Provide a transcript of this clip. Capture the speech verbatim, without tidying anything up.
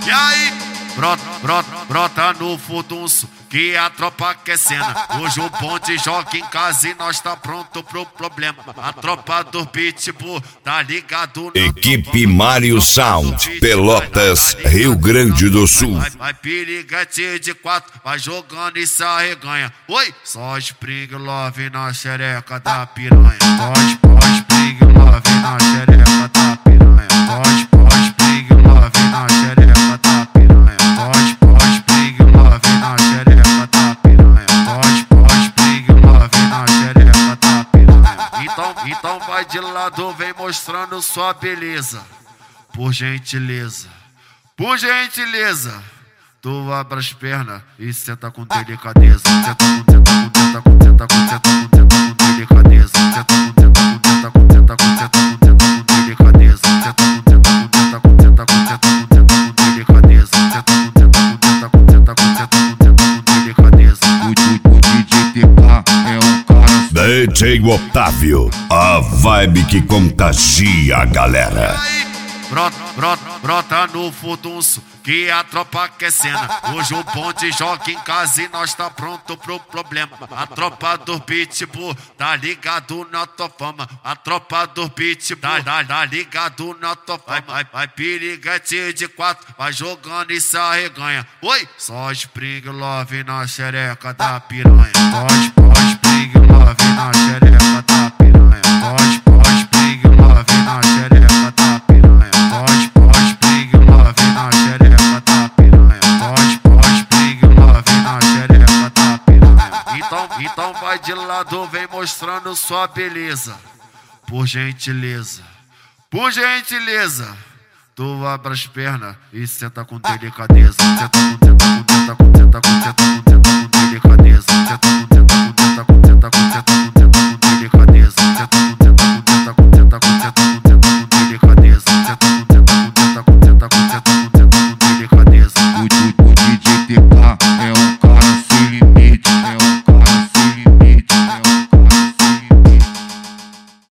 E aí, brota, brota, brota no furdunço, que a tropa quer cena. Hoje o bonde joga em casa e nós tá pronto pro problema. A tropa do Pitbull tá ligado na Equipe Mário Sound, Pelotas, Rio Grande do Sul. Vai, vai piriguete de quatro, vai jogando e se arreganha. Oi, só Spring Love na xereca da piranha. Pode, pode, Spring Love na xereca da piranha. Pode, pode, Spring Love na xereca da piranha. Pode, pode, Spring Love na xereca da piranha. Pode, pode, Spring Love na xereca da piranha. Então, então vai de lado, vem mostrando sua beleza. Por gentileza, por gentileza, tu abre as pernas e senta com delicadeza. Senta com, senta com, senta com, senta com, senta com, senta com delicadeza. Senta com, senta com, senta com, senta com, senta com, senta com delicadeza. Senta com, senta com, senta com, senta com, senta com, senta com delicadeza. Senta com, senta com, senta com, senta com, senta com, senta com delicadeza. O D J T K é um cara. D J Otávio, a vibe que contagia a galera. Brota, brota, brota no furdunço, que a tropa quer cena. Hoje o bonde joga em casa e nós tá pronto pro problema. A tropa do Pitbull tá ligado na tua fama. A tropa do Pitbull tá, tá, tá ligado na tua fama. Vai, vai, vai piriguete de quatro, vai jogando e se arreganha. Oi, só Spring Love na xereca da piranha. Pode, pode, Spring Love na xereca da piranha. Pode, pode, Spring Love na xereca da piranha. Pode, pode, Spring Love na xereca da piranha. Pode, pode, Spring Love na xereca da piranha. Então, então vai de lado, vem mostrando sua beleza. Por gentileza, por gentileza, tu abre as pernas e senta com delicadeza. Senta com, senta com, senta com, senta com, senta com, senta com delicadeza.